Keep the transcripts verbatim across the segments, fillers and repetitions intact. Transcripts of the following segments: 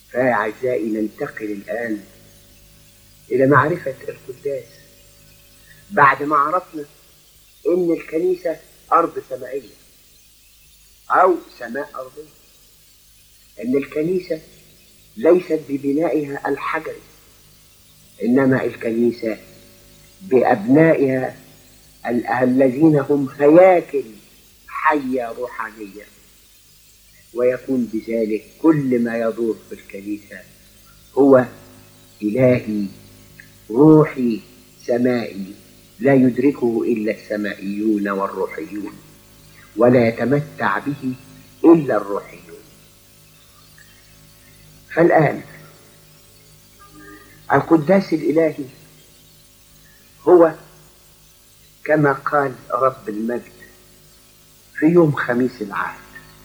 فأعزائي ننتقل الآن إلى معرفة القداس. بعد ما عرفنا إن الكنيسة أرض سمائية أو سماء أرضية، إن الكنيسة ليست ببنائها الحجري، إنما الكنيسة بأبنائها الذين هم هياكل حية روحانية، ويكون بذلك كل ما يدور في الكنيسة هو إلهي روحي سمائي لا يدركه إلا السمائيون والروحيون، ولا يتمتع به إلا الروحيون. فالآن القداس الإلهي هو كما قال رب المجد في يوم خميس العهد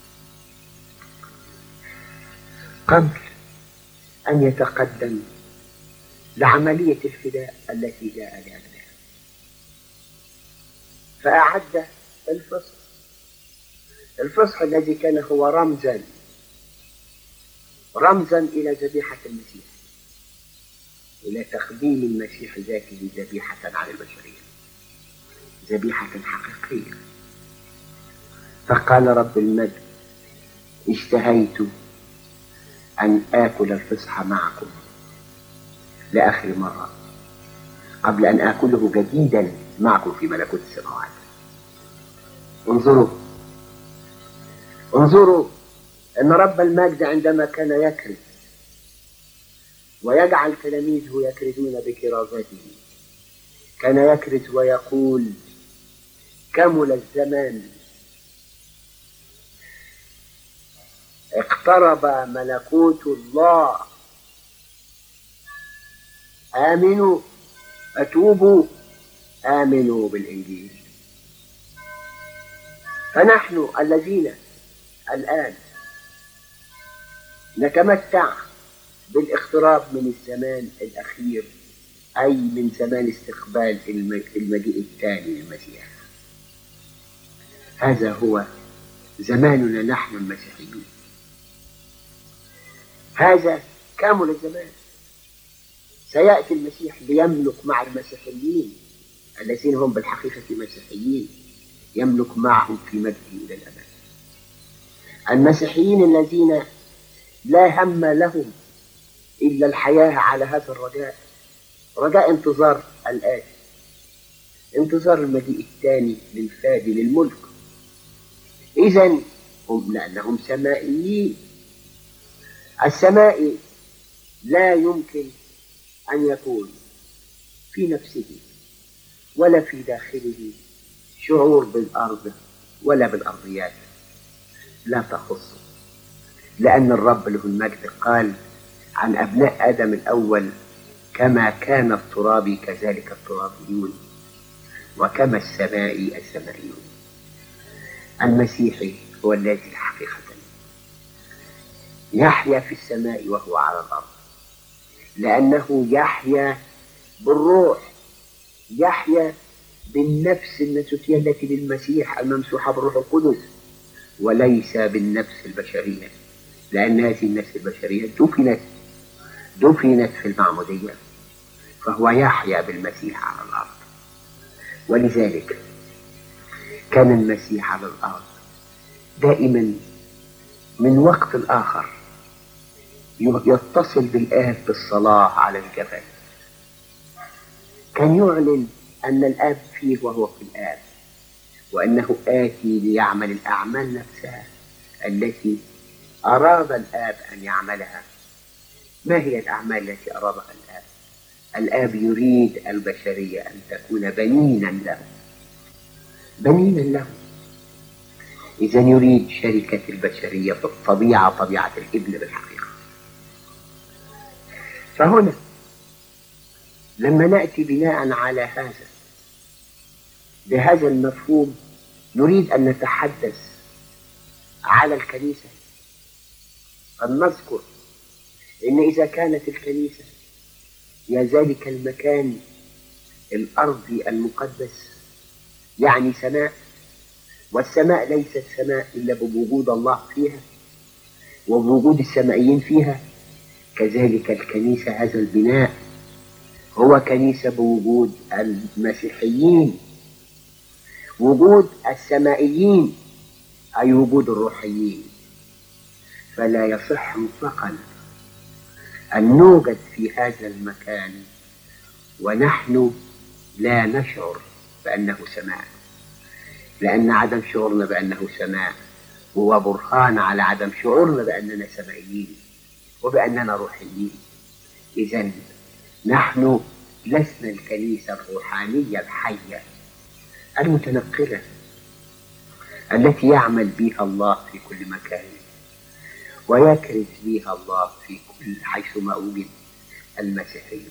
قبل أن يتقدم لعملية الفداء التي جاء لأجلها، فأعد الفصح الفصح الذي كان هو رمزا رمزا إلى ذبيحة المسيح، إلى تقديم المسيح ذاته ذبيحة عن البشرية، ذبيحة حقيقية. فقال رب المجد: اشتهيت أن آكل الفصح معكم لآخر مرة قبل أن آكله جديدا معكم في ملكوت السماوات. انظروا انظروا أن رب المجد عندما كان يكرز ويجعل تلاميذه يكرزون بكرازته كان يكرز ويقول: كمل الزمان، اقترب ملكوت الله، آمنوا أتوبوا آمنوا بالإنجيل. فنحن الذين الآن نتمتع بالاقتراب من الزمان الأخير، أي من زمان استقبال المجيء الثاني للمسيح، هذا هو زماننا نحن المسيحيين. هذا كامل الزمان. سيأتي المسيح ليملك مع المسيحيين الذين هم بالحقيقة مسيحيين، يملك معهم في مجده إلى الأبد. المسيحيين الذين لا هم لهم إلا الحياة على هذا الرجاء، رجاء انتظار الآتي، انتظار المجيء الثاني للفادي للملك. إذن هم لأنهم سمائيين. السمائي لا يمكن أن يكون في نفسه ولا في داخله شعور بالأرض ولا بالأرضيات، لا تخصه، لأن الرب له المجد قال عن أبناء آدم الأول: كما كان التراب كذلك الترابيون، وكما السماء السمائيون. المسيحي هو الذي حقيقة يحيا في السماء وهو على الأرض، لأنه يحيا بالروح، يحيا بالنفس النسوتية التي للمسيح الممسوحة بالروح القدس، وليس بالنفس البشرية، لأن هذه النفس البشرية دفنت دفنت في المعمودية، فهو يحيا بالمسيح على الأرض. ولذلك كان المسيح على الأرض دائما من وقت الآخر يتصل بالآب بالصلاة على الجبل، كان يعلن أن الآب فيه وهو في الآب، وأنه آتي ليعمل الأعمال نفسها التي أراد الآب أن يعملها. ما هي الأعمال التي أرادها الآب؟ الآب يريد البشرية أن تكون بنينا له، بنينا له. إذن يريد شركة البشرية في الطبيعة، طبيعة الابن بالحقيقة. فهنا لما نأتي بناء على هذا بهذا المفهوم نريد أن نتحدث على الكنيسة، أن نذكر إن إذا كانت الكنيسة هي ذلك المكان الأرضي المقدس، يعني سماء، والسماء ليست سماء إلا بوجود الله فيها وبوجود السمائيين فيها، كذلك الكنيسة هذا البناء هو كنيسة بوجود المسيحيين، وجود السمائيين، أي وجود الروحيين. فلا يصح مطلقا أن نوجد في هذا المكان ونحن لا نشعر بأنه سماء، لأن عدم شعورنا بأنه سماء هو برهان على عدم شعورنا بأننا سمائيين وبأننا روحيين. إذن نحن لسنا الكنيسة الروحانية الحية المتنقلة التي يعمل بها الله في كل مكان ويكرز بها الله في كل حيثما وجد المسيحيون.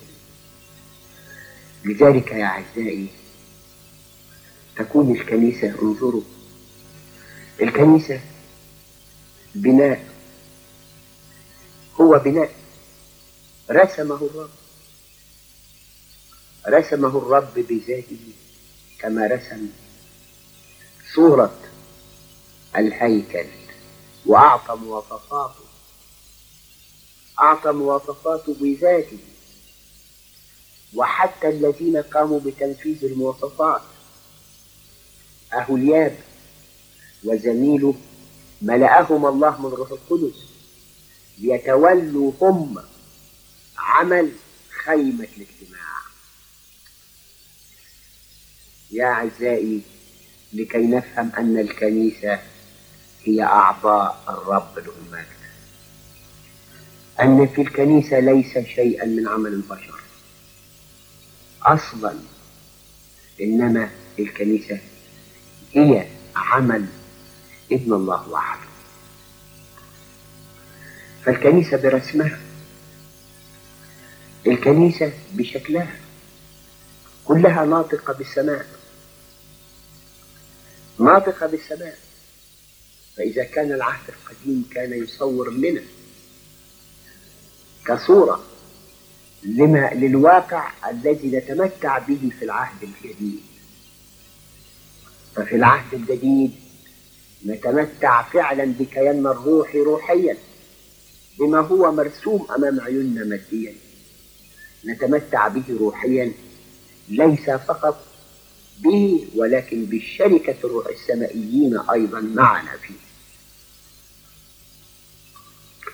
لذلك يا أعزائي تكون الكنيسة، انظروا، الكنيسة بناء، هو بناء رسمه الرب، رسمه الرب بذاته كما رسم صورة الهيكل وأعطى مواصفاته، أعطى مواصفاته بذاته. وحتى الذين قاموا بتنفيذ المواصفات أهولياب وزميله ملأهم الله من روح القدس ليتولوا هم عمل خيمة الاجتماع. يا أعزائي، لكي نفهم أن الكنيسة هي أعضاء الرب له المجد، أن في الكنيسة ليس شيئا من عمل البشر أصلا، إنما الكنيسة هي عمل ابن الله وحده. فالكنيسة برسمها، الكنيسة بشكلها كلها ناطقة بالسماء، ناطقة بالسماء. فإذا كان العهد القديم كان يصور لنا كصورة لما للواقع الذي نتمتع به في العهد الجديد، ففي العهد الجديد نتمتع فعلا بكيان الروح روحيا بما هو مرسوم أمام عيوننا ماديا، نتمتع به روحيا ليس فقط به ولكن بالشركة الروح السمائيين أيضا معنا فيه.